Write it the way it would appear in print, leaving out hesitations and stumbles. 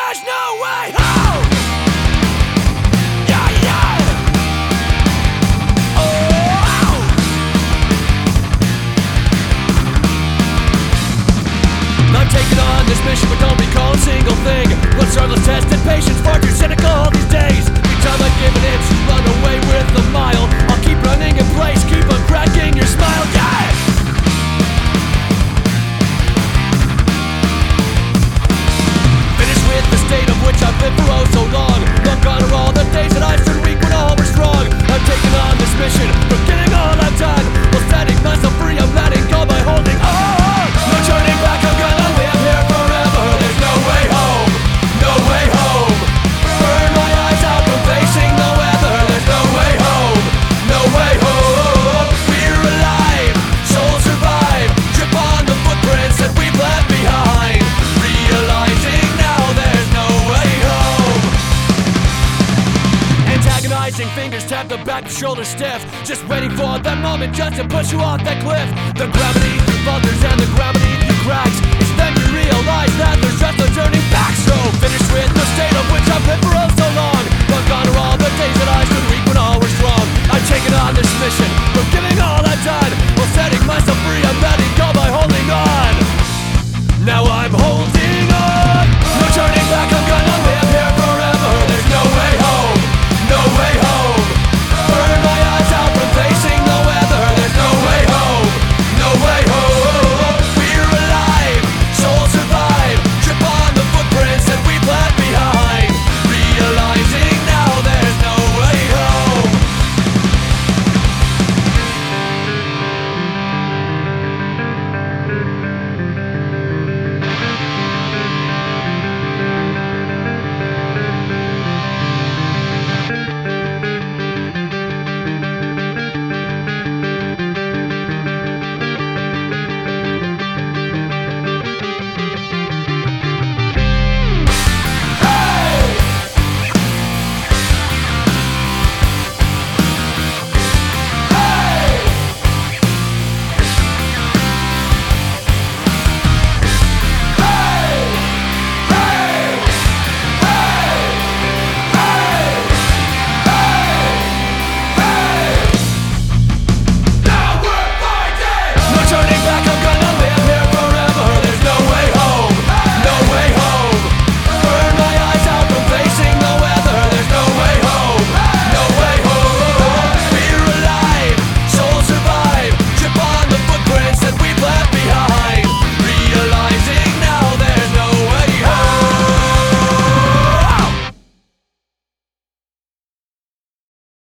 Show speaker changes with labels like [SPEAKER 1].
[SPEAKER 1] there's no way home. Yeah, yeah. Oh. I'm taking on this mission, but don't recall a single thing. Blood struggles, tested patience, far too cynical all these days. Each time I give an inch, run away with a mile. I'll keep running in place, keep on cracking your smile, yeah! Finished with the state of which I've been for oh so long. Long gone are all the days that I stood weak when all were strong. I'm taking on this mission, forgetting all I've done. While setting myself free, I'm letting go by holding on. No turning back, I'm gonna live here forever. There's no way home, no way home. Burn my eyes out from facing the weather. There's no way home, no way home. We're alive, souls survive. Trip on the footprints that we've left behind. Realizing now there's no way home. Antagonizing fingers tap the back, the shoulders stiff. Just waiting for that moment just to push you off that cliff. The gravity falters and the gravity cracks. It's then you realize that